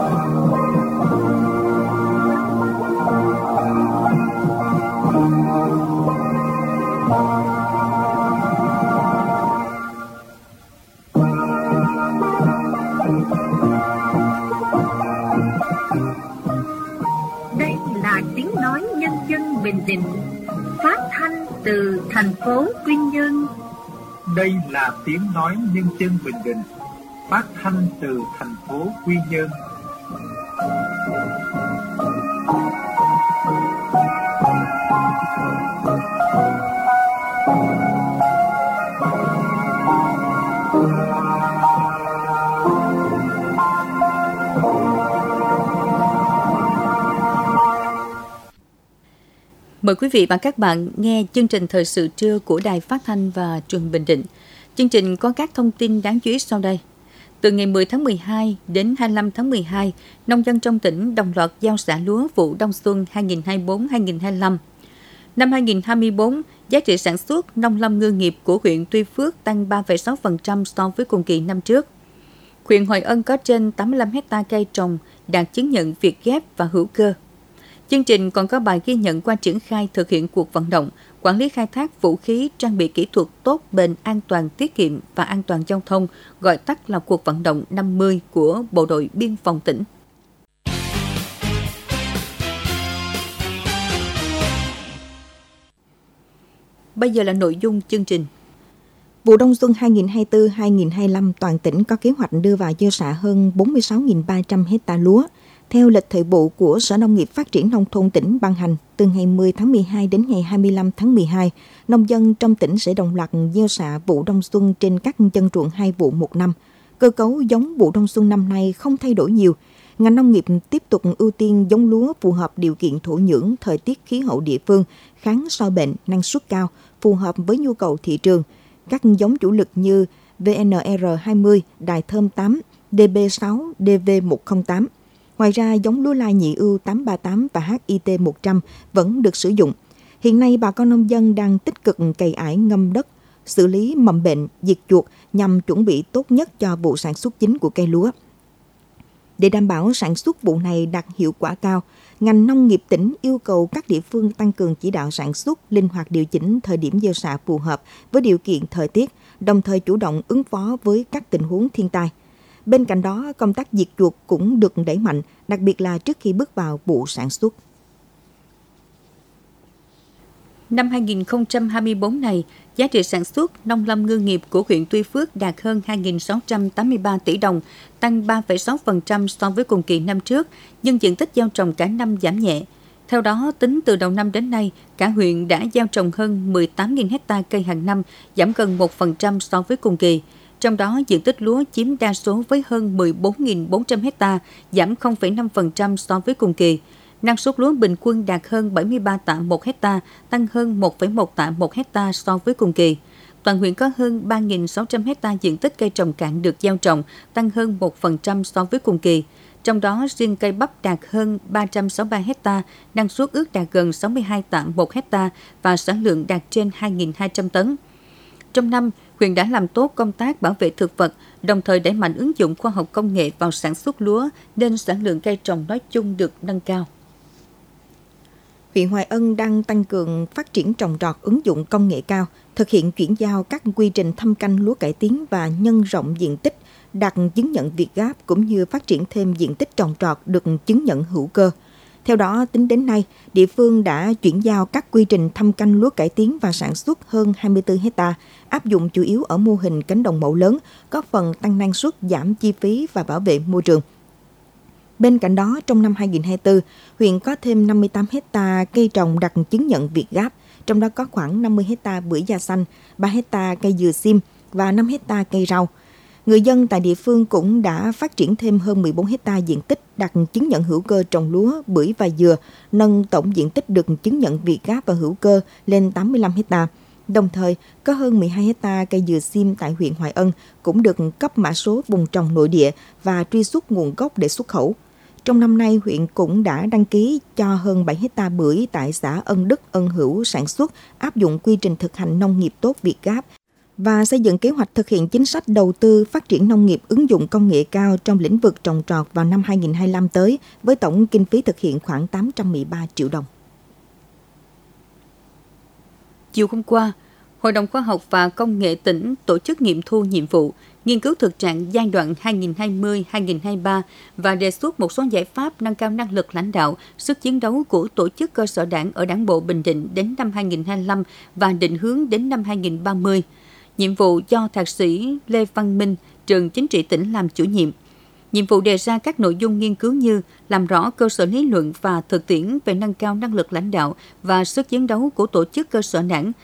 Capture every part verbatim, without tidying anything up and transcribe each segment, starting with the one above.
Đây là tiếng nói nhân dân Bình Định, phát thanh từ thành phố Quy Nhơn. Đây là tiếng nói nhân dân Bình Định, phát thanh từ thành phố Quy Nhơn. Mời quý vị và các bạn nghe chương trình thời sự trưa của Đài Phát thanh và Truyền hình Bình Định. Chương trình có các thông tin đáng chú ý sau đây. Từ ngày mười tháng mười hai đến hai mươi lăm tháng mười hai, nông dân trong tỉnh đồng loạt gieo xạ lúa vụ đông xuân hai nghìn không trăm hai mươi tư hai nghìn không trăm hai mươi lăm. Năm hai nghìn không trăm hai mươi tư, giá trị sản xuất nông lâm ngư nghiệp của huyện Tuy Phước tăng ba phẩy sáu phần trăm so với cùng kỳ năm trước. Huyện Hoài Ân có trên tám mươi lăm héc ta cây trồng đạt chứng nhận Việt Ghép và hữu cơ. Chương trình còn có bài ghi nhận qua triển khai thực hiện cuộc vận động quản lý khai thác vũ khí trang bị kỹ thuật tốt, bền, an toàn, tiết kiệm và an toàn giao thông, gọi tắt là cuộc vận động năm mươi của Bộ đội Biên phòng tỉnh. Bây giờ là nội dung chương trình. Vụ đông xuân hai nghìn không trăm hai mươi tư hai nghìn không trăm hai mươi lăm, toàn tỉnh có kế hoạch đưa vào gieo xạ hơn bốn mươi sáu nghìn ba trăm héc ta lúa. Theo lịch thời vụ của Sở Nông nghiệp Phát triển Nông thôn tỉnh ban hành, từ ngày mười tháng mười hai đến ngày hai mươi lăm tháng mười hai, nông dân trong tỉnh sẽ đồng loạt gieo xạ vụ đông xuân trên các chân ruộng hai vụ một năm. Cơ cấu giống vụ đông xuân năm nay không thay đổi nhiều. Ngành nông nghiệp tiếp tục ưu tiên giống lúa phù hợp điều kiện thổ nhưỡng, thời tiết khí hậu địa phương, kháng sâu bệnh, năng suất cao, phù hợp với nhu cầu thị trường. Các giống chủ lực như vê en rờ hai mươi, Đài Thơm tám, đê bê sáu, đê vê một không tám. Ngoài ra, giống lúa lai nhị ưu tám ba tám và hát i tê một trăm vẫn được sử dụng. Hiện nay, bà con nông dân đang tích cực cày ải ngâm đất, xử lý mầm bệnh, diệt chuột nhằm chuẩn bị tốt nhất cho vụ sản xuất chính của cây lúa. Để đảm bảo sản xuất vụ này đạt hiệu quả cao, ngành nông nghiệp tỉnh yêu cầu các địa phương tăng cường chỉ đạo sản xuất, linh hoạt điều chỉnh thời điểm gieo xạ phù hợp với điều kiện thời tiết, đồng thời chủ động ứng phó với các tình huống thiên tai. Bên cạnh đó, công tác diệt chuột cũng được đẩy mạnh, đặc biệt là trước khi bước vào vụ sản xuất. Năm hai nghìn không trăm hai mươi tư này, giá trị sản xuất nông lâm ngư nghiệp của huyện Tuy Phước đạt hơn hai nghìn sáu trăm tám mươi ba tỷ đồng, tăng ba phẩy sáu phần trăm so với cùng kỳ năm trước, nhưng diện tích gieo trồng cả năm giảm nhẹ. Theo đó, tính từ đầu năm đến nay, cả huyện đã gieo trồng hơn mười tám nghìn héc ta cây hàng năm, giảm gần một phần trăm so với cùng kỳ. Trong đó, diện tích lúa chiếm đa số với hơn mười bốn nghìn bốn trăm héc ta, giảm không phẩy năm phần trăm so với cùng kỳ. Năng suất lúa bình quân đạt hơn bảy mươi ba tạ một héc ta, tăng hơn một phẩy một tạ một héc ta so với cùng kỳ. Toàn huyện có hơn ba nghìn sáu trăm héc ta diện tích cây trồng cạn được gieo trồng, tăng hơn một phần trăm so với cùng kỳ. Trong đó, riêng cây bắp đạt hơn ba trăm sáu mươi ba héc ta, năng suất ước đạt gần sáu mươi hai tạ một héc ta và sản lượng đạt trên hai nghìn hai trăm tấn. Trong năm, huyện đã làm tốt công tác bảo vệ thực vật, đồng thời đẩy mạnh ứng dụng khoa học công nghệ vào sản xuất lúa, nên sản lượng cây trồng nói chung được nâng cao. Huyện Hoài Ân đang tăng cường phát triển trồng trọt ứng dụng công nghệ cao, thực hiện chuyển giao các quy trình thâm canh lúa cải tiến và nhân rộng diện tích, đạt chứng nhận Việt Gáp cũng như phát triển thêm diện tích trồng trọt được chứng nhận hữu cơ. Theo đó, tính đến nay, địa phương đã chuyển giao các quy trình thâm canh lúa cải tiến và sản xuất hơn hai mươi tư héc ta, áp dụng chủ yếu ở mô hình cánh đồng mẫu lớn, góp phần tăng năng suất, giảm chi phí và bảo vệ môi trường. Bên cạnh đó, trong năm hai nghìn không trăm hai mươi tư, huyện có thêm năm mươi tám héc ta cây trồng đạt chứng nhận Việt Gáp, trong đó có khoảng năm mươi héc ta bưởi da xanh, ba héc ta cây dừa sim và năm héc ta cây rau. Người dân tại địa phương cũng đã phát triển thêm hơn mười bốn héc ta diện tích đạt chứng nhận hữu cơ trồng lúa, bưởi và dừa, nâng tổng diện tích được chứng nhận Việt Gáp và hữu cơ lên tám mươi lăm héc ta. Đồng thời, có hơn mười hai héc ta cây dừa sim tại huyện Hoài Ân cũng được cấp mã số vùng trồng nội địa và truy xuất nguồn gốc để xuất khẩu. Trong năm nay, huyện cũng đã đăng ký cho hơn bảy héc ta bưởi tại xã Ân Đức, Ân Hữu sản xuất, áp dụng quy trình thực hành nông nghiệp tốt Việt Gáp và xây dựng kế hoạch thực hiện chính sách đầu tư phát triển nông nghiệp ứng dụng công nghệ cao trong lĩnh vực trồng trọt vào năm hai nghìn không trăm hai mươi lăm tới, với tổng kinh phí thực hiện khoảng tám trăm mười ba triệu đồng. Chiều hôm qua, Hội đồng Khoa học và Công nghệ tỉnh tổ chức nghiệm thu nhiệm vụ, nghiên cứu thực trạng giai đoạn hai nghìn không trăm hai mươi đến hai nghìn không trăm hai mươi ba và đề xuất một số giải pháp nâng cao năng lực lãnh đạo, sức chiến đấu của tổ chức cơ sở đảng ở Đảng bộ Bình Định đến năm hai nghìn không trăm hai mươi lăm và định hướng đến năm hai nghìn không trăm ba mươi. Nhiệm vụ do Thạc sĩ Lê Văn Minh, Trường Chính trị tỉnh làm chủ nhiệm. Nhiệm vụ đề ra các nội dung nghiên cứu như làm rõ cơ sở lý luận và thực tiễn về nâng cao năng lực lãnh đạo và sức chiến đấu của tổ chức cơ sở đảng,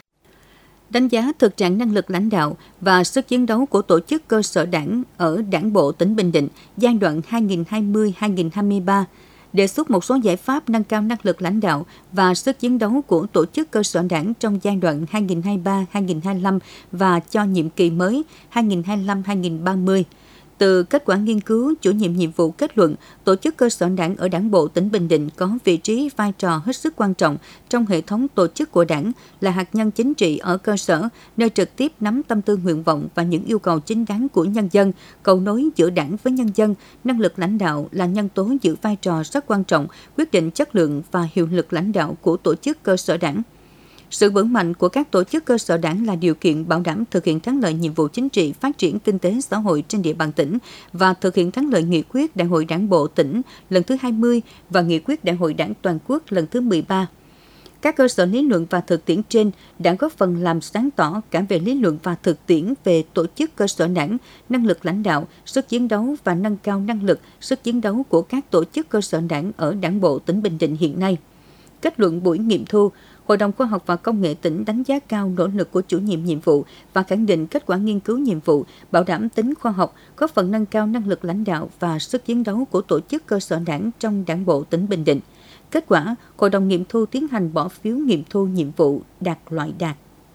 đánh giá thực trạng năng lực lãnh đạo và sức chiến đấu của tổ chức cơ sở đảng ở Đảng bộ tỉnh Bình Định giai đoạn hai nghìn không trăm hai mươi đến hai nghìn không trăm hai mươi ba, đề xuất một số giải pháp nâng cao năng lực lãnh đạo và sức chiến đấu của tổ chức cơ sở đảng trong giai đoạn hai nghìn không trăm hai mươi ba đến hai nghìn không trăm hai mươi lăm và cho nhiệm kỳ mới hai nghìn không trăm hai mươi lăm đến hai nghìn không trăm ba mươi. Từ kết quả nghiên cứu, chủ nhiệm nhiệm vụ kết luận, tổ chức cơ sở đảng ở Đảng bộ tỉnh Bình Định có vị trí vai trò hết sức quan trọng trong hệ thống tổ chức của đảng, là hạt nhân chính trị ở cơ sở, nơi trực tiếp nắm tâm tư nguyện vọng và những yêu cầu chính đáng của nhân dân, cầu nối giữa đảng với nhân dân. Năng lực lãnh đạo là nhân tố giữ vai trò rất quan trọng, quyết định chất lượng và hiệu lực lãnh đạo của tổ chức cơ sở đảng. Sự vững mạnh của các tổ chức cơ sở đảng là điều kiện bảo đảm thực hiện thắng lợi nhiệm vụ chính trị, phát triển kinh tế xã hội trên địa bàn tỉnh và thực hiện thắng lợi nghị quyết Đại hội Đảng bộ tỉnh lần thứ hai mươi và nghị quyết Đại hội Đảng toàn quốc lần thứ mười ba. Các cơ sở lý luận và thực tiễn trên đã góp phần làm sáng tỏ cả về lý luận và thực tiễn về tổ chức cơ sở đảng, năng lực lãnh đạo, sức chiến đấu và nâng cao năng lực, sức chiến đấu của các tổ chức cơ sở đảng ở Đảng bộ tỉnh Bình Định hiện nay. Kết luận buổi nghiệm thu, Hội đồng Khoa học và Công nghệ tỉnh đánh giá cao nỗ lực của chủ nhiệm nhiệm vụ và khẳng định kết quả nghiên cứu nhiệm vụ, bảo đảm tính khoa học, góp phần nâng cao năng lực lãnh đạo và sức chiến đấu của tổ chức cơ sở đảng trong Đảng bộ tỉnh Bình Định. Kết quả, Hội đồng nghiệm thu tiến hành bỏ phiếu nghiệm thu nhiệm vụ đạt loại đạt.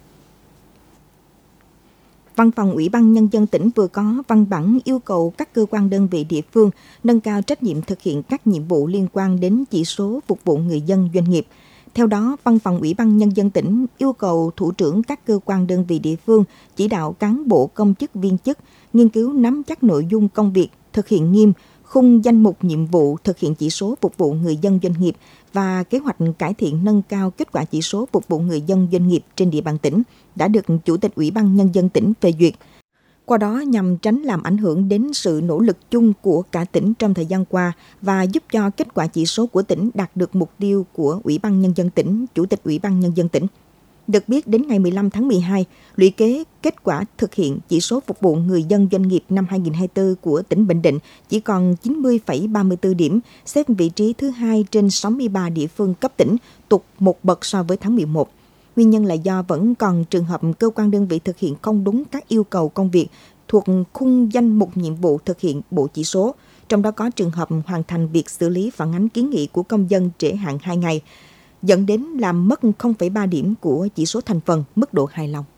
Văn phòng Ủy ban Nhân dân tỉnh vừa có văn bản yêu cầu các cơ quan đơn vị địa phương nâng cao trách nhiệm thực hiện các nhiệm vụ liên quan đến chỉ số phục vụ người dân doanh nghiệp. Theo đó, Văn phòng Ủy ban Nhân dân tỉnh yêu cầu thủ trưởng các cơ quan đơn vị địa phương chỉ đạo cán bộ công chức viên chức nghiên cứu nắm chắc nội dung công việc, thực hiện nghiêm khung danh mục nhiệm vụ thực hiện chỉ số phục vụ người dân doanh nghiệp và kế hoạch cải thiện nâng cao kết quả chỉ số phục vụ người dân doanh nghiệp trên địa bàn tỉnh đã được Chủ tịch Ủy ban Nhân dân tỉnh phê duyệt. Qua đó nhằm tránh làm ảnh hưởng đến sự nỗ lực chung của cả tỉnh trong thời gian qua và giúp cho kết quả chỉ số của tỉnh đạt được mục tiêu của Ủy ban Nhân dân tỉnh, Chủ tịch Ủy ban Nhân dân tỉnh. Được biết, đến ngày mười lăm tháng mười hai, lũy kế kết quả thực hiện chỉ số phục vụ người dân doanh nghiệp năm hai nghìn không trăm hai mươi tư của tỉnh Bình Định chỉ còn chín mươi phẩy ba mươi tư điểm, xếp vị trí thứ hai trên sáu mươi ba địa phương cấp tỉnh, tụt một bậc so với tháng mười một. Nguyên nhân là do vẫn còn trường hợp cơ quan đơn vị thực hiện không đúng các yêu cầu công việc thuộc khung danh mục nhiệm vụ thực hiện bộ chỉ số, trong đó có trường hợp hoàn thành việc xử lý phản ánh kiến nghị của công dân trễ hạn hai ngày, dẫn đến làm mất không phẩy ba điểm của chỉ số thành phần mức độ hài lòng.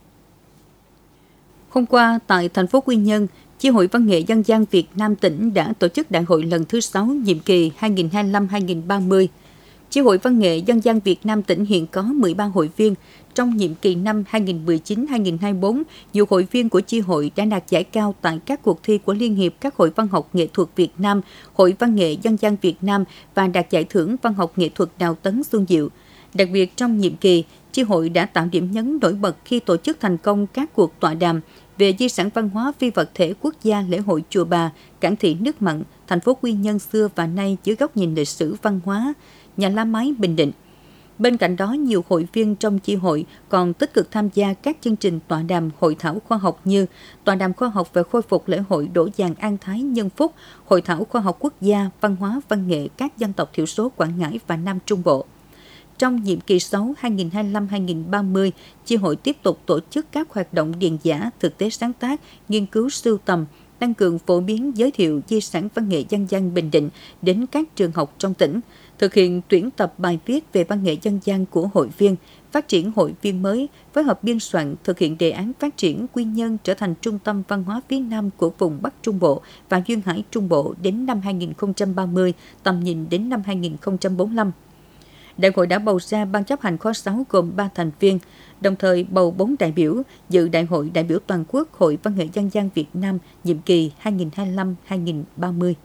Hôm qua, tại thành phố Quy Nhơn, Chi hội Văn nghệ Dân gian Việt Nam tỉnh đã tổ chức đại hội lần thứ sáu nhiệm kỳ hai nghìn không trăm hai mươi lăm đến hai nghìn không trăm ba mươi. Chi hội Văn nghệ Dân gian Việt Nam tỉnh hiện có mười ba hội viên. Trong nhiệm kỳ năm hai nghìn không trăm mười chín đến hai nghìn không trăm hai mươi bốn, nhiều hội viên của chi hội đã đạt giải cao tại các cuộc thi của Liên hiệp các hội văn học nghệ thuật Việt Nam, Hội Văn nghệ Dân gian Việt Nam và đạt giải thưởng văn học nghệ thuật Đào Tấn Xuân Diệu. Đặc biệt trong nhiệm kỳ, chi hội đã tạo điểm nhấn nổi bật khi tổ chức thành công các cuộc tọa đàm về di sản văn hóa phi vật thể quốc gia lễ hội Chùa Bà, cảng thị nước mặn, thành phố Quy Nhơn xưa và nay dưới góc nhìn lịch sử văn hóa, nhà lá mái Bình Định. Bên cạnh đó, nhiều hội viên trong chi hội còn tích cực tham gia các chương trình tọa đàm hội thảo khoa học như tọa đàm khoa học về khôi phục lễ hội Đổ Giàng An Thái Nhân Phúc, hội thảo khoa học quốc gia, văn hóa văn nghệ các dân tộc thiểu số Quảng Ngãi và Nam Trung Bộ. Trong nhiệm kỳ sáu hai nghìn không trăm hai mươi lăm đến hai nghìn không trăm ba mươi, chi hội tiếp tục tổ chức các hoạt động điền dã, thực tế sáng tác, nghiên cứu sưu tầm, tăng cường phổ biến giới thiệu di sản văn nghệ dân gian Bình Định đến các trường học trong tỉnh, thực hiện tuyển tập bài viết về văn nghệ dân gian của hội viên, phát triển hội viên mới, phối hợp biên soạn, thực hiện đề án phát triển Quy Nhơn trở thành trung tâm văn hóa phía Nam của vùng Bắc Trung Bộ và Duyên Hải Trung Bộ đến năm hai nghìn không trăm ba mươi, tầm nhìn đến năm hai nghìn không trăm bốn mươi lăm. Đại hội đã bầu ra Ban chấp hành khóa sáu gồm ba thành viên, đồng thời bầu bốn đại biểu dự Đại hội đại biểu toàn quốc Hội Văn nghệ Dân gian Việt Nam nhiệm kỳ hai nghìn không trăm hai mươi lăm đến hai nghìn không trăm ba mươi.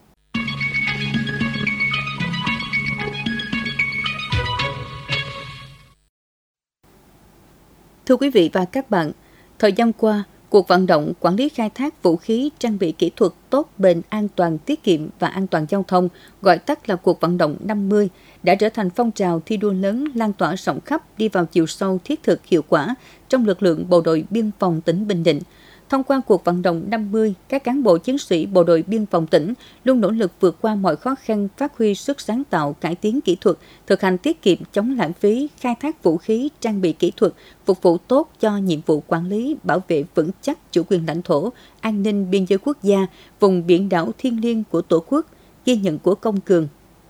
Thưa quý vị và các bạn, thời gian qua, cuộc vận động quản lý khai thác vũ khí, trang bị kỹ thuật tốt, bền, an toàn, tiết kiệm và an toàn giao thông, gọi tắt là cuộc vận động năm mươi, đã trở thành phong trào thi đua lớn lan tỏa rộng khắp, đi vào chiều sâu, thiết thực, hiệu quả trong lực lượng Bộ đội Biên phòng tỉnh Bình Định. Thông qua cuộc vận động năm mươi, các cán bộ chiến sĩ Bộ đội Biên phòng tỉnh luôn nỗ lực vượt qua mọi khó khăn, phát huy sức sáng tạo, cải tiến kỹ thuật, thực hành tiết kiệm, chống lãng phí, khai thác vũ khí, trang bị kỹ thuật, phục vụ tốt cho nhiệm vụ quản lý, bảo vệ vững chắc chủ quyền lãnh thổ, an ninh biên giới quốc gia, vùng biển đảo thiêng liêng của Tổ quốc. Ghi nhận của Công Cường.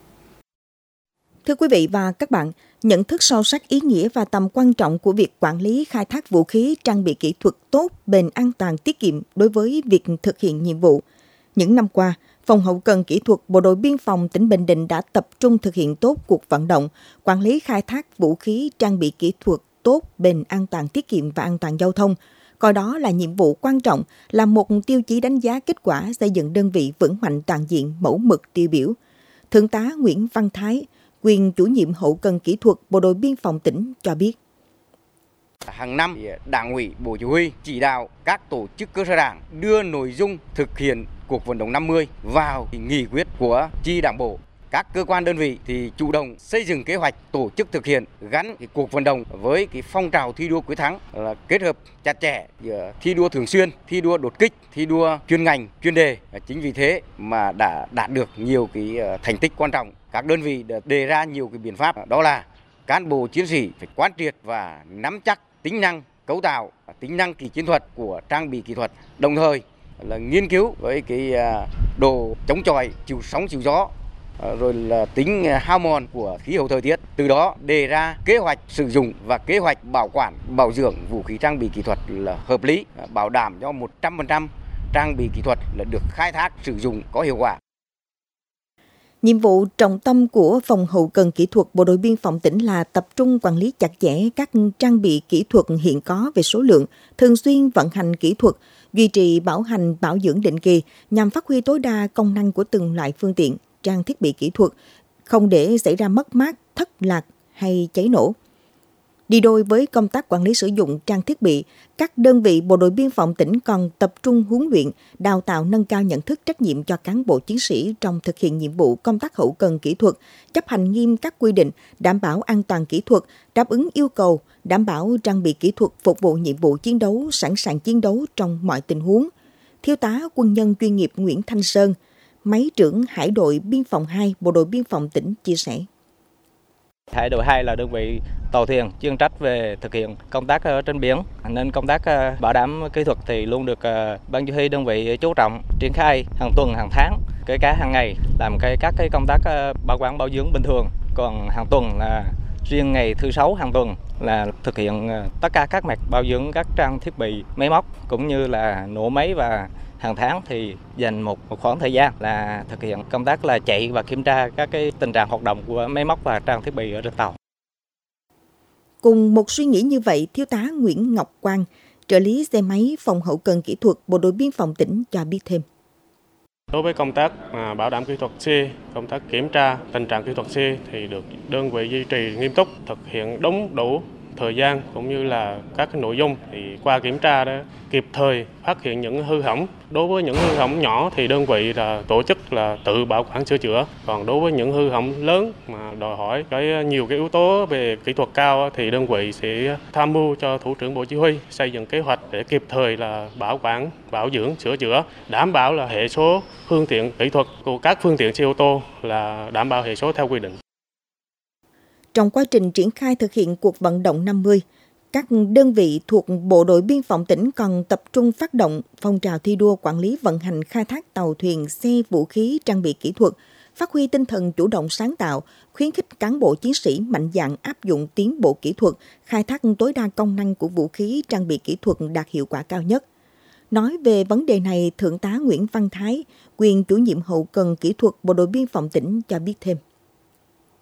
Thưa quý vị và các bạn, nhận thức sâu sắc ý nghĩa và tầm quan trọng của việc quản lý khai thác vũ khí, trang bị kỹ thuật tốt, bền, an toàn, tiết kiệm đối với việc thực hiện nhiệm vụ. Những năm qua, Phòng Hậu cần Kỹ thuật Bộ đội Biên phòng tỉnh Bình Định đã tập trung thực hiện tốt cuộc vận động, quản lý khai thác vũ khí, trang bị kỹ thuật tốt, bền, an toàn, tiết kiệm và an toàn giao thông, coi đó là nhiệm vụ quan trọng, là một tiêu chí đánh giá kết quả xây dựng đơn vị vững mạnh toàn diện, mẫu mực tiêu biểu. Thượng tá Nguyễn Văn Thái, quyền chủ nhiệm Hậu cần Kỹ thuật Bộ đội Biên phòng tỉnh cho biết. Hàng năm, Đảng ủy, Bộ Chỉ huy chỉ đạo các tổ chức cơ sở đảng đưa nội dung thực hiện cuộc vận động năm mươi vào nghị quyết của chi đảng bộ. Các cơ quan đơn vị thì chủ động xây dựng kế hoạch tổ chức thực hiện, gắn cái cuộc vận động với cái phong trào thi đua quyết thắng, là kết hợp chặt chẽ giữa thi đua thường xuyên, thi đua đột kích, thi đua chuyên ngành, chuyên đề. Chính vì thế mà đã đạt được nhiều cái thành tích quan trọng. Các đơn vị đã đề ra nhiều cái biện pháp, đó là cán bộ chiến sĩ phải quán triệt và nắm chắc tính năng cấu tạo, tính năng kỳ chiến thuật của trang bị kỹ thuật, đồng thời là nghiên cứu với cái đồ chống chọi, chịu sóng chịu gió, rồi là tính hao mòn của khí hậu thời tiết, từ đó đề ra kế hoạch sử dụng và kế hoạch bảo quản, bảo dưỡng vũ khí trang bị kỹ thuật là hợp lý, bảo đảm cho một trăm phần trăm trang bị kỹ thuật là được khai thác sử dụng có hiệu quả. Nhiệm vụ trọng tâm của Phòng Hậu cần Kỹ thuật Bộ đội Biên phòng tỉnh là tập trung quản lý chặt chẽ các trang bị kỹ thuật hiện có về số lượng, thường xuyên vận hành kỹ thuật, duy trì bảo hành bảo dưỡng định kỳ nhằm phát huy tối đa công năng của từng loại phương tiện, trang thiết bị kỹ thuật, không để xảy ra mất mát, thất lạc hay cháy nổ. Đi đôi với công tác quản lý sử dụng trang thiết bị, các đơn vị Bộ đội Biên phòng tỉnh còn tập trung huấn luyện, đào tạo nâng cao nhận thức trách nhiệm cho cán bộ chiến sĩ trong thực hiện nhiệm vụ công tác hậu cần kỹ thuật, chấp hành nghiêm các quy định, đảm bảo an toàn kỹ thuật, đáp ứng yêu cầu, đảm bảo trang bị kỹ thuật phục vụ nhiệm vụ chiến đấu, sẵn sàng chiến đấu trong mọi tình huống. Thiếu tá quân nhân chuyên nghiệp Nguyễn Thanh Sơn, Máy trưởng Hải đội Biên phòng hai, Bộ đội Biên phòng tỉnh chia sẻ. Hải đội hai là đơn vị tàu thuyền chuyên trách về thực hiện công tác trên biển, nên công tác bảo đảm kỹ thuật thì luôn được ban chỉ huy đơn vị chú trọng triển khai hàng tuần, hàng tháng, kể cả hàng ngày làm cái các cái công tác bảo quản bảo dưỡng bình thường. Còn hàng tuần là riêng ngày thứ sáu hàng tuần là thực hiện tất cả các mặt bảo dưỡng các trang thiết bị máy móc cũng như là nổ máy, và hàng tháng thì dành một, một khoảng thời gian là thực hiện công tác là chạy và kiểm tra các cái tình trạng hoạt động của máy móc và trang thiết bị ở trên tàu. Cùng một suy nghĩ như vậy, Thiếu tá Nguyễn Ngọc Quang, trợ lý xe máy Phòng Hậu cần Kỹ thuật Bộ đội Biên phòng tỉnh cho biết thêm. Đối với công tác bảo đảm kỹ thuật xe, công tác kiểm tra tình trạng kỹ thuật xe thì được đơn vị duy trì nghiêm túc, thực hiện đúng đủ thời gian cũng như là các cái nội dung, thì qua kiểm tra đó kịp thời phát hiện những hư hỏng. Đối với những hư hỏng nhỏ thì đơn vị là tổ chức là tự bảo quản sửa chữa. Còn đối với những hư hỏng lớn mà đòi hỏi cái nhiều cái yếu tố về kỹ thuật cao thì đơn vị sẽ tham mưu cho thủ trưởng Bộ Chỉ huy xây dựng kế hoạch để kịp thời là bảo quản, bảo dưỡng, sửa chữa, đảm bảo là hệ số phương tiện kỹ thuật của các phương tiện xe ô tô là đảm bảo hệ số theo quy định. Trong quá trình triển khai thực hiện cuộc vận động năm mươi, các đơn vị thuộc Bộ đội Biên phòng tỉnh còn tập trung phát động phong trào thi đua quản lý vận hành khai thác tàu thuyền, xe, vũ khí, trang bị kỹ thuật, phát huy tinh thần chủ động sáng tạo, khuyến khích cán bộ chiến sĩ mạnh dạn áp dụng tiến bộ kỹ thuật, khai thác tối đa công năng của vũ khí, trang bị kỹ thuật đạt hiệu quả cao nhất. Nói về vấn đề này, Thượng tá Nguyễn Văn Thái, quyền chủ nhiệm Hậu cần Kỹ thuật Bộ đội Biên phòng tỉnh cho biết thêm.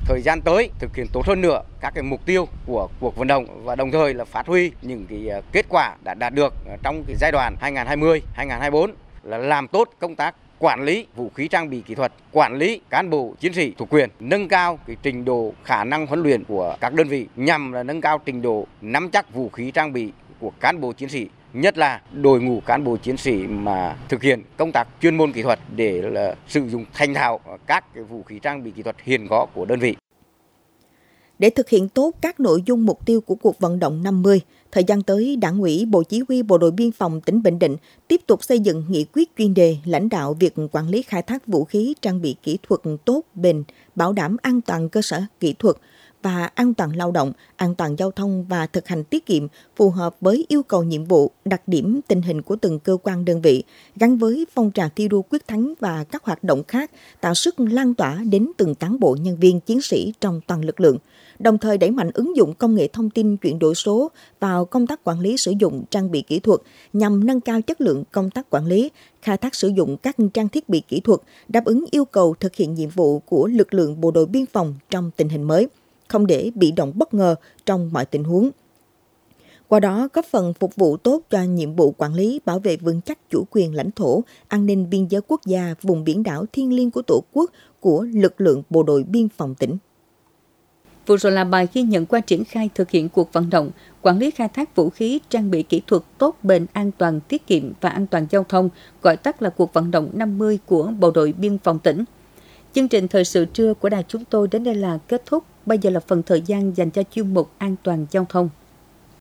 thời gian tới thực hiện tốt hơn nữa các cái mục tiêu của cuộc vận động và đồng thời là phát huy những cái kết quả đã đạt được trong cái giai đoạn hai nghìn không trăm hai mươi đến hai nghìn không trăm hai mươi tư là làm tốt công tác quản lý vũ khí trang bị kỹ thuật, quản lý cán bộ chiến sĩ thuộc quyền, nâng cao cái trình độ khả năng huấn luyện của các đơn vị nhằm là nâng cao trình độ nắm chắc vũ khí trang bị của cán bộ chiến sĩ, nhất là đội ngũ cán bộ chiến sĩ mà thực hiện công tác chuyên môn kỹ thuật để là sử dụng thành thạo các cái vũ khí trang bị kỹ thuật hiện có của đơn vị. Để thực hiện tốt các nội dung mục tiêu của cuộc vận động năm mươi, thời gian tới, Đảng ủy Bộ Chỉ huy Bộ đội Biên phòng tỉnh Bình Định tiếp tục xây dựng nghị quyết chuyên đề lãnh đạo việc quản lý khai thác vũ khí trang bị kỹ thuật tốt, bền, bảo đảm an toàn cơ sở kỹ thuật và an toàn lao động, an toàn giao thông và thực hành tiết kiệm phù hợp với yêu cầu nhiệm vụ, đặc điểm tình hình của từng cơ quan đơn vị, gắn với phong trào thi đua quyết thắng và các hoạt động khác, tạo sức lan tỏa đến từng cán bộ nhân viên chiến sĩ trong toàn lực lượng. Đồng thời đẩy mạnh ứng dụng công nghệ thông tin chuyển đổi số vào công tác quản lý sử dụng trang bị kỹ thuật nhằm nâng cao chất lượng công tác quản lý, khai thác sử dụng các trang thiết bị kỹ thuật, đáp ứng yêu cầu thực hiện nhiệm vụ của lực lượng bộ đội biên phòng trong tình hình mới, không để bị động bất ngờ trong mọi tình huống. Qua đó góp phần phục vụ tốt cho nhiệm vụ quản lý, bảo vệ vững chắc chủ quyền lãnh thổ, an ninh biên giới quốc gia, vùng biển đảo thiêng liêng của Tổ quốc của lực lượng bộ đội biên phòng tỉnh. Vừa rồi là bài ghi nhận qua triển khai thực hiện cuộc vận động quản lý khai thác vũ khí trang bị kỹ thuật tốt, bền, an toàn, tiết kiệm và an toàn giao thông, gọi tắt là cuộc vận động năm mươi của Bộ đội Biên phòng tỉnh. Chương trình thời sự trưa của đài chúng tôi đến đây là kết thúc. Bây giờ là phần thời gian dành cho chuyên mục An toàn giao thông.